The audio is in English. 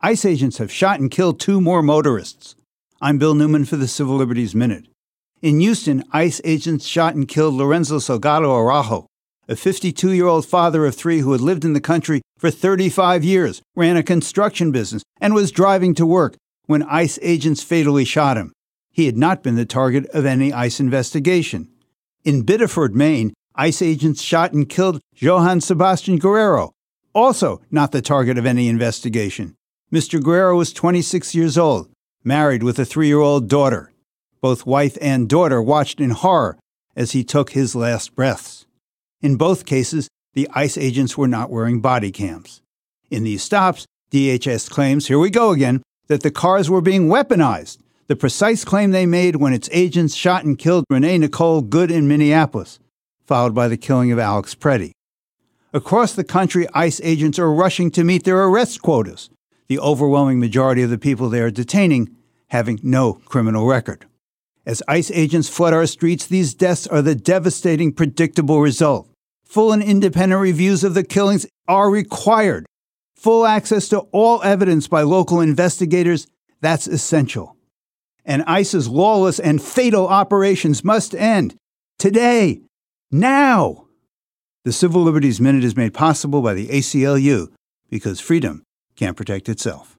ICE agents have shot and killed 2 more motorists. I'm Bill Newman for the Civil Liberties Minute. In Houston, ICE agents shot and killed Lorenzo Salgado Araujo, a 52-year-old father of 3 who had lived in the country for 35 years, ran a construction business, and was driving to work when ICE agents fatally shot him. He had not been the target of any ICE investigation. In Biddeford, Maine, ICE agents shot and killed Johann Sebastian Guerrero, also not the target of any investigation. Mr. Guerrero was 26 years old, married with a 3-year-old daughter. Both wife and daughter watched in horror as he took his last breaths. In both cases, the ICE agents were not wearing body cams. In these stops, DHS claims, here we go again, that the cars were being weaponized, the precise claim they made when its agents shot and killed Renee Nicole Good in Minneapolis, followed by the killing of Alex Preddy. Across the country, ICE agents are rushing to meet their arrest quotas, the overwhelming majority of the people they are detaining having no criminal record. As ICE agents flood our streets, these deaths are the devastating, predictable result. Full and independent reviews of the killings are required. Full access to all evidence by local investigators, that's essential. And ICE's lawless and fatal operations must end. Today. Now. The Civil Liberties Minute is made possible by the ACLU, because freedom can't protect itself.